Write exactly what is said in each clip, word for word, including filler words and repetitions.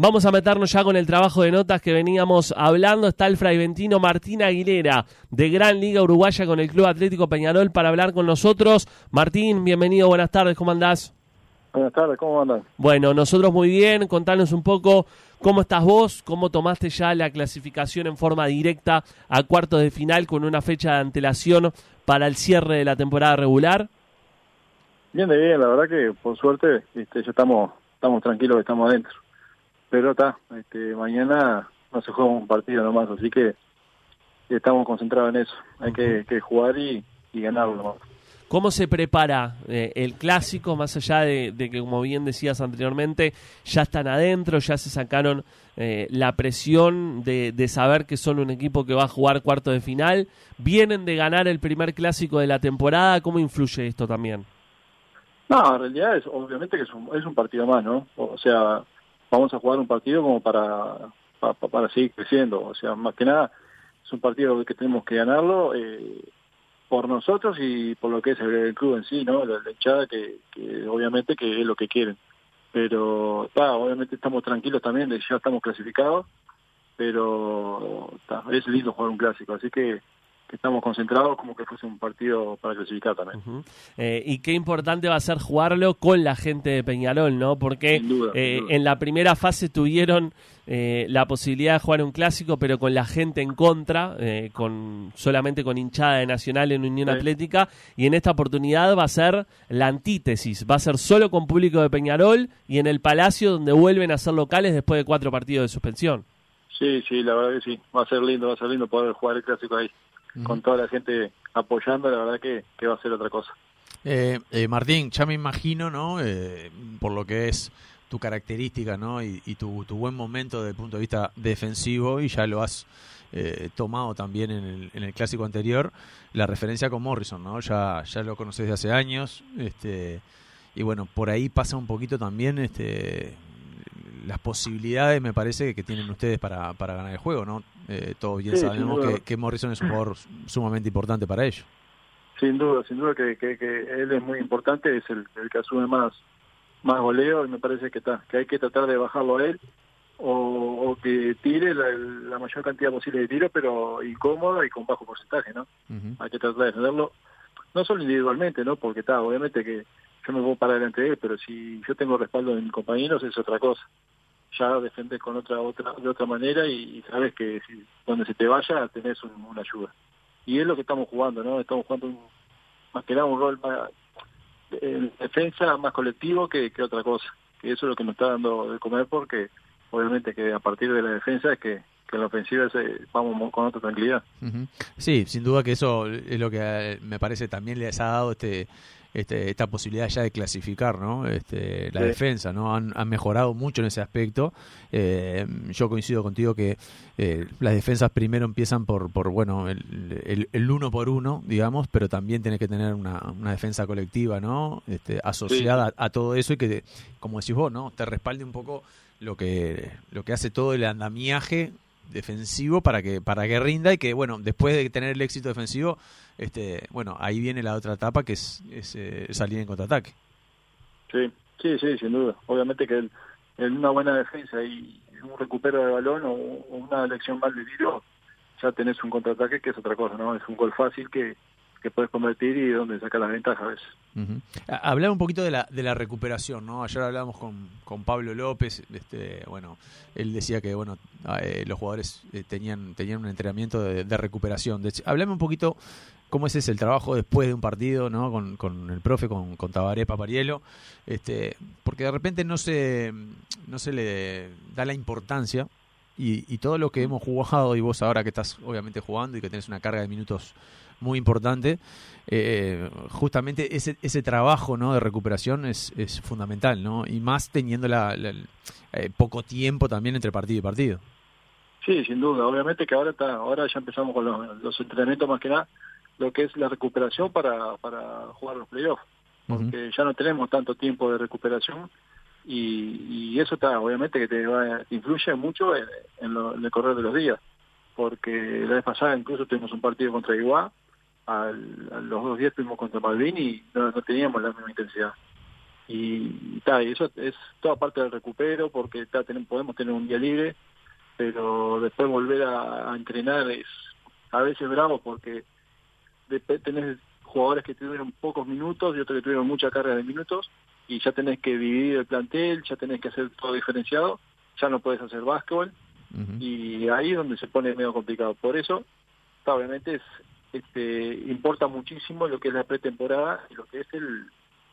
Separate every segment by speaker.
Speaker 1: Vamos a meternos ya con el trabajo de notas que veníamos hablando. Está el fraiventino Martín Aguilera, de Gran Liga Uruguaya con el Club Atlético Peñarol, para hablar con nosotros. Martín, bienvenido, buenas tardes, ¿cómo andás?
Speaker 2: Buenas tardes, ¿cómo andan?
Speaker 1: Bueno, nosotros muy bien. Contanos un poco cómo estás vos, cómo tomaste ya la clasificación en forma directa a cuartos de final con una fecha de antelación para el cierre de la temporada regular.
Speaker 2: Bien de bien, la verdad que por suerte este, ya estamos estamos tranquilos que estamos adentro. Pero está, este, mañana no se juega un partido nomás, así que estamos concentrados en eso. Hay uh-huh. que, que jugar y, y ganarlo nomás.
Speaker 1: ¿Cómo se prepara eh, el clásico, más allá de, de que, como bien decías anteriormente, ya están adentro, ya se sacaron eh, la presión de, de saber que son un equipo que va a jugar cuartos de final? Vienen de ganar el primer clásico de la temporada. ¿Cómo influye esto también?
Speaker 2: No, en realidad es obviamente que es un, es un partido más, ¿no? O sea, vamos a jugar un partido como para, para, para seguir creciendo. O sea, más que nada es un partido que tenemos que ganarlo eh, por nosotros y por lo que es el, el club en sí, ¿no? La, la hinchada que, que obviamente que es lo que quieren. Pero ta, obviamente estamos tranquilos también, de ya estamos clasificados, pero ta, es lindo jugar un clásico, así que estamos concentrados como que fuese un partido para clasificar también.
Speaker 1: Uh-huh. Eh, y qué importante va a ser jugarlo con la gente de Peñarol, ¿no? Porque
Speaker 2: sin duda,
Speaker 1: eh,
Speaker 2: sin duda.
Speaker 1: en la primera fase tuvieron eh, la posibilidad de jugar un clásico, pero con la gente en contra, eh, con solamente con hinchada de Nacional en Unión sí. Atlética, y en esta oportunidad va a ser la antítesis, va a ser solo con público de Peñarol y en el Palacio, donde vuelven a ser locales después de cuatro partidos de suspensión.
Speaker 2: Sí, sí, la verdad que sí, va a ser lindo, va a ser lindo poder jugar el clásico ahí. Con toda la gente apoyando, la verdad que, que va a ser otra cosa.
Speaker 3: Eh, eh, Martín, ya me imagino, ¿no? Eh, por lo que es tu característica, ¿no? Y, y tu, tu buen momento desde el punto de vista defensivo, y ya lo has eh, tomado también en el, en el clásico anterior, la referencia con Morrison, ¿no? Ya, ya lo conoces de hace años, este, y bueno, por ahí pasa un poquito también este, las posibilidades, me parece, que tienen ustedes para, para ganar el juego, ¿no? Eh, todos bien sí, sabemos que, que Morrison es un jugador sumamente importante para ellos.
Speaker 2: Sin duda, sin duda que, que, que él es muy importante, es el, el que asume más más goleo, y me parece que está que hay que tratar de bajarlo a él o, o que tire la, la mayor cantidad posible de tiros, pero incómoda y con bajo porcentaje, ¿no? Uh-huh. Hay que tratar de defenderlo, no solo individualmente, ¿no? Porque está, obviamente que yo me voy para delante de él, pero si yo tengo respaldo de mis compañeros es otra cosa. Ya defendes con otra otra de otra manera y, y sabes que si donde se te vaya tenés un, una ayuda. Y es lo que estamos jugando, ¿no? Estamos jugando un, más que nada un rol más en defensa más colectivo que, que otra cosa. Que eso es lo que nos está dando de comer, porque obviamente que a partir de la defensa es que, que en la ofensiva se, vamos con otra tranquilidad.
Speaker 3: Uh-huh. Sí, sin duda que eso es lo que me parece también les ha dado este Este, esta posibilidad ya de clasificar, ¿no? Este, la sí. defensa, ¿no? Han, han mejorado mucho en ese aspecto. Eh, yo coincido contigo que eh, las defensas primero empiezan por, por bueno, el, el, el uno por uno, digamos, pero también tiene que tener una, una defensa colectiva, ¿no? Este, asociada sí. a, a todo eso y que, como decís vos, ¿no? Te respalde un poco lo que, lo que hace todo el andamiaje defensivo para que para que rinda y que, bueno, después de tener el éxito defensivo, este bueno, ahí viene la otra etapa que es, es eh, salir en contraataque.
Speaker 2: Sí, sí, sí, sin duda. Obviamente que en una buena defensa y un recupero de balón o, o una elección mal de tiro, ya tenés un contraataque que es otra cosa, ¿no? Es un gol fácil que que puedes convertir y donde saca la ventaja a veces.
Speaker 3: Uh-huh. Hablar un poquito de la de la recuperación, ¿no? Ayer hablábamos con, con Pablo López, este, bueno, él decía que bueno, eh, los jugadores eh, tenían tenían un entrenamiento de, de recuperación. De hecho, hablame un poquito cómo es ese el trabajo después de un partido, ¿no? Con, con el profe, con, con Tabaré Papariello, este, porque de repente no se no se le da la importancia y, y todo lo que hemos jugado, y vos ahora que estás obviamente jugando y que tenés una carga de minutos muy importante, eh, justamente ese ese trabajo, ¿no? de recuperación es, es fundamental, ¿no? Y más teniendo la, la eh, poco tiempo también entre partido y partido.
Speaker 2: Sí, sin duda. Obviamente que ahora está ahora ya empezamos con los, los entrenamientos, más que nada lo que es la recuperación para para jugar los playoffs, porque uh-huh. ya no tenemos tanto tiempo de recuperación y, y eso está obviamente que te, va, te influye mucho en, en, lo, en el correr de los días, porque la vez pasada incluso tuvimos un partido contra Iguá. Al, a los dos días estuvimos contra Malvin y no, no teníamos la misma intensidad. y, ta, y eso es toda parte del recupero, porque ta, tenemos, podemos tener un día libre, pero después volver a, a entrenar es a veces bravo, porque después tenés jugadores que tuvieron pocos minutos y otros que tuvieron mucha carga de minutos, y ya tenés que dividir el plantel, ya tenés que hacer todo diferenciado, ya no podés hacer básquetbol, uh-huh. y ahí es donde se pone medio complicado. Por eso, ta, obviamente, es, este, importa muchísimo lo que es la pretemporada y lo que es el,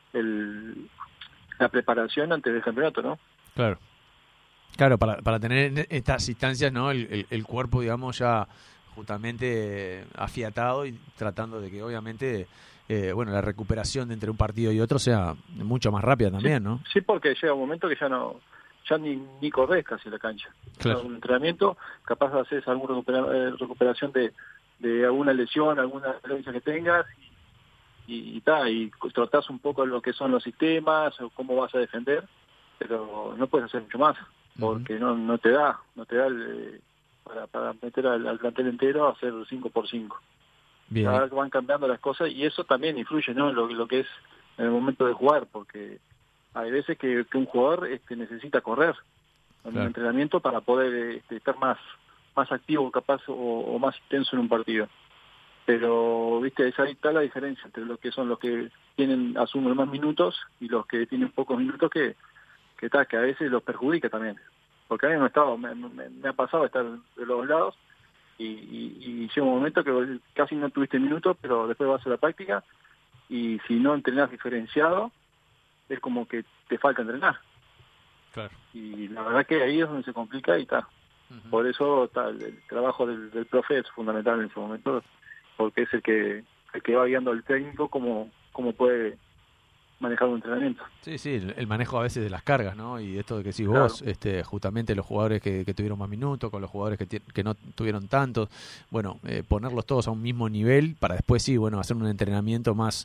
Speaker 2: el la preparación antes del campeonato, ¿no?
Speaker 3: Claro. Claro, para, para tener estas instancias, ¿no? El, el, el cuerpo, digamos, ya justamente afiatado y tratando de que, obviamente, eh, bueno, la recuperación de entre un partido y otro sea mucho más rápida también,
Speaker 2: sí,
Speaker 3: ¿no?
Speaker 2: Sí, porque llega un momento que ya no, ya ni, ni corres casi la cancha.
Speaker 3: Claro.
Speaker 2: Un entrenamiento, capaz de hacer alguna recupera, recuperación de, de alguna lesión, alguna dolencia que tengas, y, y, ta, y tratás un poco lo que son los sistemas, o cómo vas a defender, pero no puedes hacer mucho más, porque uh-huh. no, no te da, no te da el, para, para meter al, al plantel entero a hacer cinco por cinco.
Speaker 3: Bien.
Speaker 2: Cada vez van cambiando las cosas y eso también influye, ¿no? Lo, lo que es en el momento de jugar, porque hay veces que, que un jugador este, necesita correr en claro. un entrenamiento para poder este, estar más más activo, capaz, o, o más intenso en un partido. Pero, viste, esa ahí está la diferencia entre los que son los que tienen, asumen más minutos y los que tienen pocos minutos que que, está, que a veces los perjudica también. Porque a mí me ha, estado, me, me, me ha pasado estar de los lados y, y, y llega un momento que casi no tuviste minutos, pero después vas a la práctica y si no entrenás diferenciado, es como que te falta entrenar.
Speaker 3: Claro.
Speaker 2: Y la verdad que ahí es donde se complica y está. Uh-huh. Por eso está, el, el trabajo del, del profe es fundamental en ese momento, porque es el que el que va guiando al técnico cómo, cómo puede manejar un entrenamiento.
Speaker 3: Sí, sí, el, el manejo a veces de las cargas, ¿no? Y esto de que decís
Speaker 2: claro.
Speaker 3: vos, este, justamente los jugadores que, que tuvieron más minutos, con los jugadores que, t- que no tuvieron tantos, bueno, eh, ponerlos todos a un mismo nivel para después sí, bueno, hacer un entrenamiento más,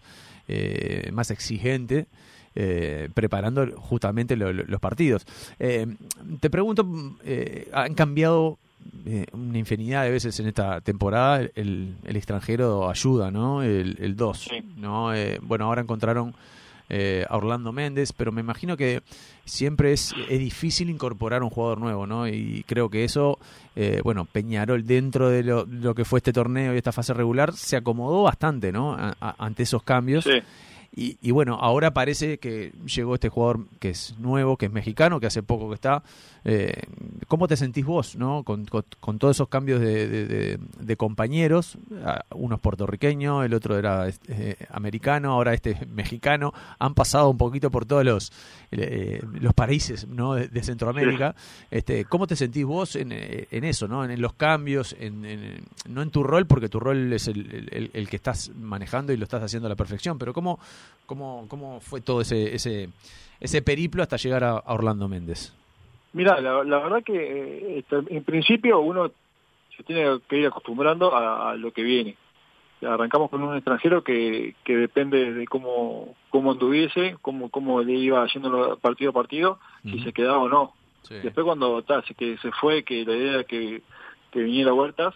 Speaker 3: eh, más exigente, eh, preparando justamente lo, lo, los partidos. Eh, te pregunto, eh, ¿han cambiado eh, una infinidad de veces en esta temporada? El, el extranjero ayuda, ¿no? El dos,
Speaker 2: sí.
Speaker 3: ¿no? Eh, bueno, ahora encontraron Eh, a Orlando Méndez, pero me imagino que siempre es, es difícil incorporar un jugador nuevo, ¿no? Y creo que eso, eh, bueno, Peñarol dentro de lo, lo que fue este torneo y esta fase regular se acomodó bastante, ¿no? A, a, ante esos cambios.
Speaker 2: Sí.
Speaker 3: Y, y bueno, ahora parece que llegó este jugador que es nuevo, que es mexicano, que hace poco que está. Eh, ¿Cómo te sentís vos, no? Con, con, con todos esos cambios de, de, de, de compañeros, uno es puertorriqueño, el otro era eh, americano, ahora este es mexicano. Han pasado un poquito por todos los eh, los países, ¿no? de, de Centroamérica. Sí. Este, ¿cómo te sentís vos en, en eso, no? En, en los cambios, en, en, no en tu rol, porque tu rol es el, el, el que estás manejando y lo estás haciendo a la perfección, pero ¿cómo ¿Cómo, cómo fue todo ese ese ese periplo hasta llegar a, a Orlando Méndez?
Speaker 2: Mira, la, la verdad que eh, en principio uno se tiene que ir acostumbrando a, a lo que viene. Arrancamos con un extranjero que, que depende de cómo cómo anduviese, cómo cómo le iba yendo partido a partido, uh-huh. si se quedaba o no. Sí. Después cuando ta, que se fue, que la idea era que, que viniera Huertas,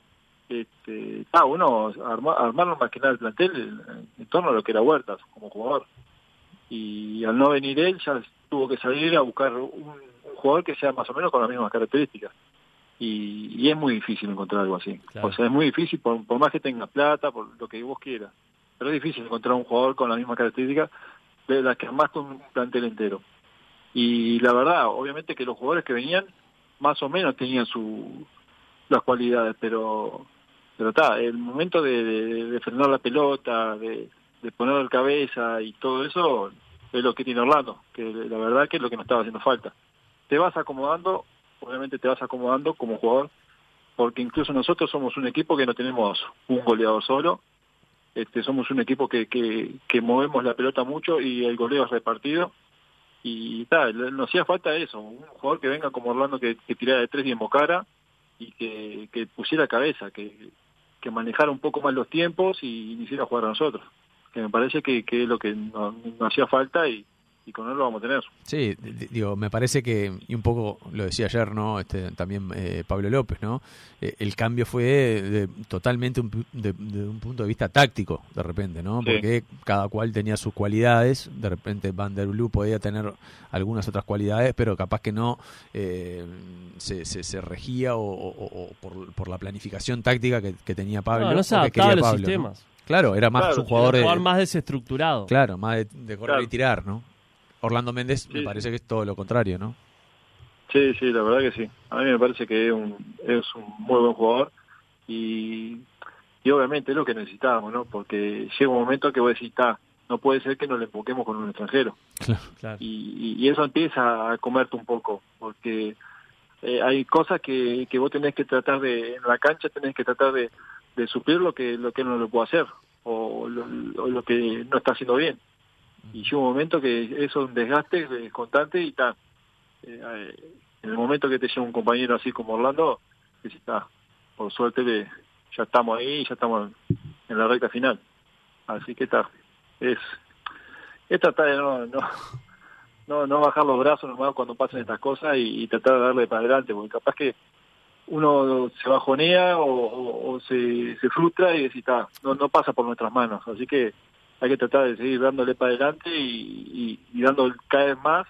Speaker 2: este, ah, uno arma, armaron más que nada el plantel en, en torno a lo que era Huertas como jugador, y al no venir él ya tuvo que salir a buscar un, un jugador que sea más o menos con las mismas características, y, y es muy difícil encontrar algo así. Claro. O sea, es muy difícil por, por más que tenga plata, por lo que vos quieras, pero es difícil encontrar un jugador con las mismas características de las que armás con un plantel entero. Y la verdad, obviamente que los jugadores que venían más o menos tenían su las cualidades, pero pero está, el momento de, de, de frenar la pelota, de, de poner la cabeza y todo eso es lo que tiene Orlando, que la verdad que es lo que nos estaba haciendo falta. Te vas acomodando, obviamente te vas acomodando como jugador, porque incluso nosotros somos un equipo que no tenemos un goleador solo, este somos un equipo que, que, que movemos la pelota mucho y el goleo es repartido, y tal, nos hacía falta eso, un jugador que venga como Orlando que, que tirara de tres y embocara, y que, que pusiera cabeza, que, que manejara un poco más los tiempos y hiciera jugar a nosotros, que me parece que, que es lo que nos, nos hacía falta, y, y con él lo vamos a tener.
Speaker 3: Sí, digo, me parece que, y un poco lo decía ayer, ¿no? Este, también eh, Pablo López, ¿no? Eh, el cambio fue de, de, totalmente un, de, de un punto de vista táctico, de repente, ¿no?
Speaker 2: Sí.
Speaker 3: Porque cada cual tenía sus cualidades, de repente Van der Blue podía tener algunas otras cualidades, pero capaz que no eh, se, se, se regía o, o, o por, por la planificación táctica que, que tenía Pablo.
Speaker 1: No, no se
Speaker 3: o que
Speaker 1: adaptaba a los
Speaker 3: Pablo,
Speaker 1: sistemas.
Speaker 3: ¿no? Claro, era más
Speaker 2: Claro,
Speaker 3: un jugador,
Speaker 1: Era un
Speaker 3: de,
Speaker 1: jugador más desestructurado.
Speaker 3: claro, más de, de correr
Speaker 2: Claro.
Speaker 3: y tirar, ¿no? Orlando Méndez
Speaker 2: Sí,
Speaker 3: me parece que es todo lo contrario, ¿no?
Speaker 2: Sí, sí, la verdad que sí. A mí me parece que es un, es un muy buen jugador y, y obviamente es lo que necesitábamos, ¿no? Porque llega un momento que vos decís, está, no puede ser que nos le empuquemos con un extranjero.
Speaker 3: Claro.
Speaker 1: Claro.
Speaker 2: Y, y eso empieza a comerte un poco, porque eh, hay cosas que, que vos tenés que tratar de, en la cancha tenés que tratar de, de suplir lo que lo que él no lo puede hacer, o lo, o lo que no está haciendo bien. Y llega un momento que eso es un desgaste es constante y está. Eh, en el momento que te llega un compañero así como Orlando, que si está, por suerte que ya estamos ahí, ya estamos en la recta final. Así que está, es, es tratar de no, no, no, no bajar los brazos nomás cuando pasan estas cosas y, y tratar de darle para adelante, porque capaz que uno se bajonea o, o, o se, se frustra y decir, está, no, no pasa por nuestras manos. Así que hay que tratar de seguir dándole para adelante y, y, y dando cada vez más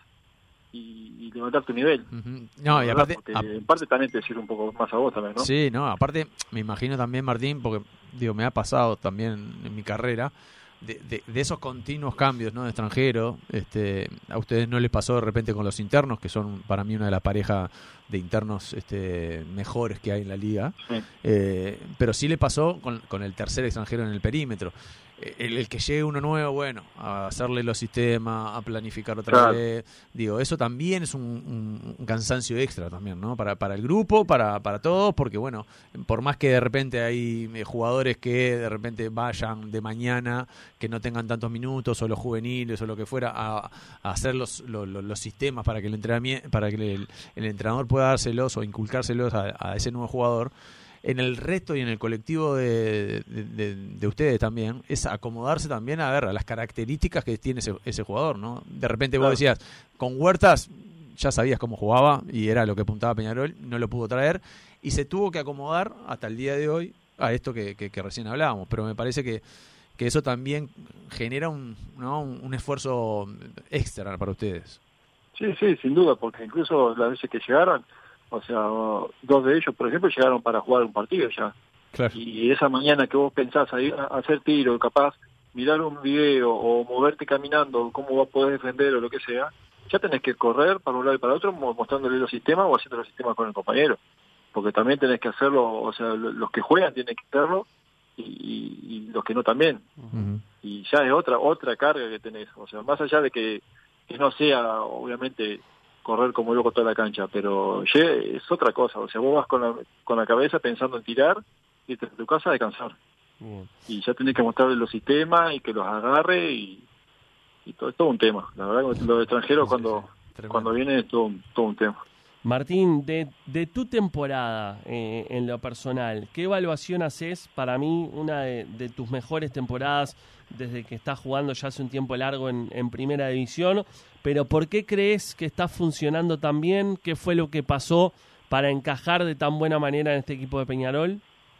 Speaker 2: y, y levantar tu nivel.
Speaker 3: Uh-huh. No, y aparte,
Speaker 2: porque
Speaker 3: a...
Speaker 2: en parte también te sirve un poco más a vos también, ¿no?
Speaker 3: Sí, no, aparte me imagino también, Martín, porque digo, me ha pasado también en mi carrera de, de, de esos continuos cambios, ¿no? De extranjero. Este, a ustedes no les pasó de repente con los internos, que son para mí una de las parejas de internos este, mejores que hay en la liga.
Speaker 2: Sí.
Speaker 3: Eh, pero sí le pasó con, con el tercer extranjero en el perímetro. El, el que llegue uno nuevo, bueno, a hacerle los sistemas, a planificar otra
Speaker 2: Claro.
Speaker 3: vez. Digo, eso también es un, un, un cansancio extra también, ¿no? Para, para el grupo, para, para todos, porque bueno, por más que de repente hay eh, jugadores que de repente vayan de mañana, que no tengan tantos minutos, o los juveniles, o lo que fuera, a, a hacer los, los, los sistemas para que el entrenamiento, para que el, el entrenador pueda dárselos o inculcárselos a, a ese nuevo jugador. En el resto y en el colectivo de, de, de, de ustedes también, es acomodarse también a ver a las características que tiene ese, ese jugador, ¿no? De repente
Speaker 2: Claro.
Speaker 3: vos decías, con Huertas ya sabías cómo jugaba y era lo que apuntaba Peñarol, no lo pudo traer y se tuvo que acomodar hasta el día de hoy a esto que, que, que recién hablábamos, pero me parece que, que eso también genera un, ¿no? un, un esfuerzo extra para ustedes.
Speaker 2: Sí, sí, sin duda, porque incluso las veces que llegaron, o sea, dos de ellos, por ejemplo, llegaron para jugar un partido ya.
Speaker 3: Claro.
Speaker 2: Y esa mañana que vos pensás a, ir a hacer tiro, capaz, mirar un video o moverte caminando, cómo vos podés defender o lo que sea, ya tenés que correr para un lado y para otro mostrándole los sistemas o haciendo los sistemas con el compañero. Porque también tenés que hacerlo, o sea, los que juegan tienen que hacerlo y, y, y los que no también.
Speaker 3: Uh-huh.
Speaker 2: Y ya es otra otra carga que tenés. O sea, más allá de que, que no sea, obviamente, correr como loco toda la cancha, pero ye, es otra cosa. O sea, vos vas con la, con la cabeza pensando en tirar y te, tu casa a descansar.
Speaker 1: Bien.
Speaker 2: Y ya tenés que mostrarle los sistemas y que los agarre y, y todo, es todo un tema. La verdad que los extranjeros
Speaker 3: Sí,
Speaker 2: cuando
Speaker 3: sí, sí.
Speaker 2: cuando vienen es todo, un- todo un tema.
Speaker 1: Martín, de, de tu temporada eh, en lo personal, ¿qué evaluación haces? Para mí, una de, de tus mejores temporadas desde que estás jugando ya hace un tiempo largo en, en Primera División, pero ¿por qué crees que está funcionando tan bien? ¿Qué fue lo que pasó para encajar de tan buena manera en este equipo de Peñarol?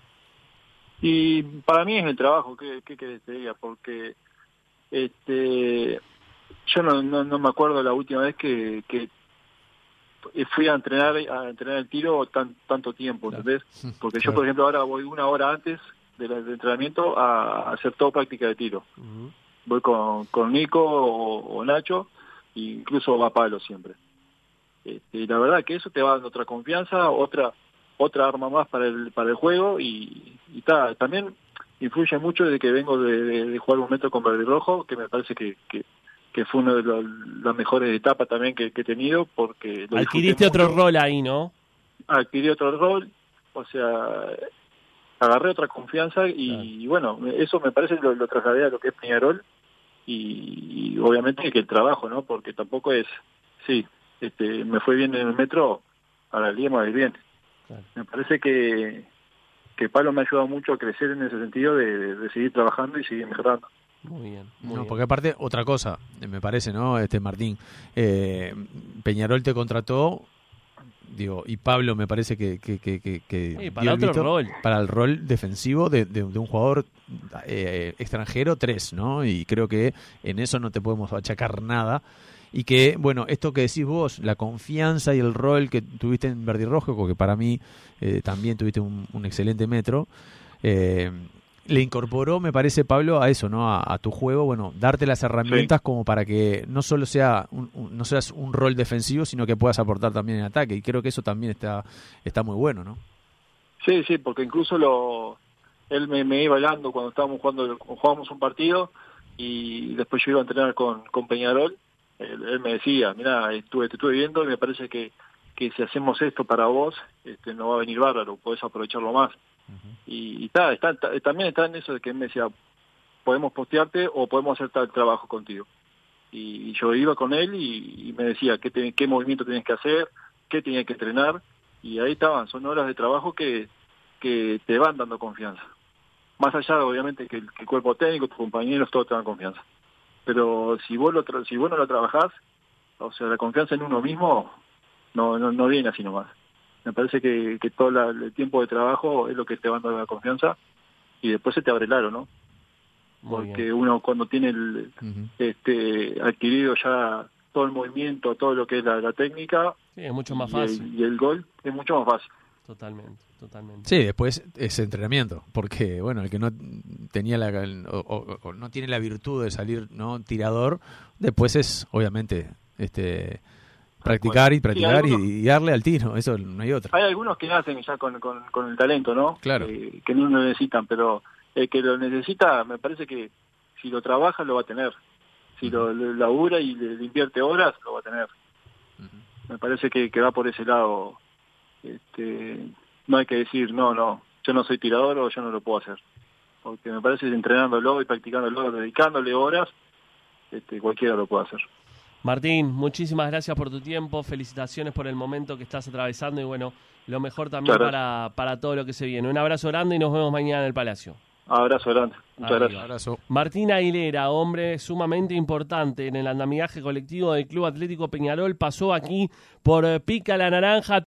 Speaker 2: Y para mí es el trabajo, ¿qué, qué querés que te diga? Porque este, yo no, no, no me acuerdo la última vez que, que fui a entrenar a entrenar el tiro tan, tanto tiempo, ¿entendés? Porque yo, por ejemplo, ahora voy una hora antes del, del entrenamiento a hacer toda práctica de tiro.
Speaker 1: Uh-huh.
Speaker 2: Voy con, con Nico o, o Nacho, e incluso va Palo siempre. Este, y la verdad que eso te va dando otra confianza, otra otra arma más para el para el juego y, y ta, también influye mucho de que vengo de, de, de jugar un metro con Verde y Rojo, que me parece que, que, que fue una de los, las mejores etapas también que, que he tenido, porque lo
Speaker 1: Adquiriste otro
Speaker 2: mucho.
Speaker 1: rol ahí, ¿no?
Speaker 2: Adquirí otro rol, o sea, agarré otra confianza y,
Speaker 1: Claro.
Speaker 2: y bueno, eso me parece que lo, lo trasladé a lo que es Peñarol y, y obviamente que el trabajo, ¿no? Porque tampoco es, sí, este, me fue bien en el metro, ahora el día me va a ir bien.
Speaker 1: Claro.
Speaker 2: Me parece que, que Pablo me ha ayudado mucho a crecer en ese sentido de, de seguir trabajando y seguir mejorando.
Speaker 1: Muy bien. Muy
Speaker 3: no,
Speaker 1: bien.
Speaker 3: porque aparte, otra cosa, me parece, ¿no? Este Martín, eh, Peñarol te contrató, digo, y Pablo me parece que, que, que, que, que
Speaker 1: Sí, para
Speaker 3: dio el
Speaker 1: otro
Speaker 3: visto
Speaker 1: rol.
Speaker 3: para el rol defensivo de, de, de un jugador eh, extranjero, tres, ¿no? Y creo que en eso no te podemos achacar nada. Y que, bueno, esto que decís vos, la confianza y el rol que tuviste en Verde y Rojo, porque para mí eh, también tuviste un, un excelente metro, eh, le incorporó, me parece, Pablo, a eso, ¿no? A, a tu juego, bueno, darte las herramientas sí. como para que no solo sea un, un, no seas un rol defensivo, sino que puedas aportar también en ataque. Y creo que eso también está está muy bueno, ¿no?
Speaker 2: Sí, sí, porque incluso lo él me, me iba hablando cuando estábamos jugando, jugábamos un partido y después yo iba a entrenar con, con Peñarol. Él, él me decía, mira, estuve, te estuve viendo y me parece que, que si hacemos esto para vos, este, no va a venir bárbaro, podés aprovecharlo más. Uh-huh. Y, y ta, está, está, también está en eso de que él me decía, podemos postearte o podemos hacer tal trabajo contigo. Y, y yo iba con él y, y me decía qué, te, qué movimiento tenías que hacer, qué tenías que entrenar, y ahí estaban, son horas de trabajo que, que te van dando confianza. Más allá, obviamente, que el, que el cuerpo técnico, tus compañeros, todos te dan confianza. Pero si vos, lo tra- si vos no lo trabajás, o sea, la confianza en uno mismo no no, no viene así nomás. Me parece que, que todo la, el tiempo de trabajo es lo que te va dando la confianza y después se te abre el aro, ¿no? Muy Porque bien. Uno cuando tiene el, uh-huh. este adquirido ya todo el movimiento, todo lo que es la, la técnica,
Speaker 1: sí, es mucho más
Speaker 2: y
Speaker 1: fácil.
Speaker 2: El, y el gol es mucho más fácil.
Speaker 1: Totalmente, totalmente.
Speaker 3: Sí, después es entrenamiento, porque bueno, el que no tenía la o, o, o no tiene la virtud de salir no tirador, después es obviamente este practicar y practicar sí, algunos, y, y darle al tiro, eso no hay otra.
Speaker 2: Hay algunos que nacen ya con, con, con el talento, ¿no?
Speaker 3: Claro.
Speaker 2: Eh, que no lo necesitan, pero el que lo necesita, me parece que si lo trabaja lo va a tener. Si uh-huh. lo, lo labura y le, le invierte horas, lo va a tener. Uh-huh. Me parece que, que va por ese lado. Este, no hay que decir, no, no, yo no soy tirador o yo no lo puedo hacer. Porque me parece que entrenándolo y practicándolo, dedicándole horas, este, cualquiera lo puede hacer.
Speaker 1: Martín, muchísimas gracias por tu tiempo, felicitaciones por el momento que estás atravesando y bueno, lo mejor también para, para todo lo que se viene. Un abrazo grande y nos vemos mañana en el Palacio.
Speaker 2: Abrazo grande. Muchas
Speaker 1: Arriba.
Speaker 2: gracias.
Speaker 3: Abrazo.
Speaker 1: Martín Aguilera, hombre sumamente importante en el andamiaje colectivo del Club Atlético Peñarol, pasó aquí por Pica la Naranja.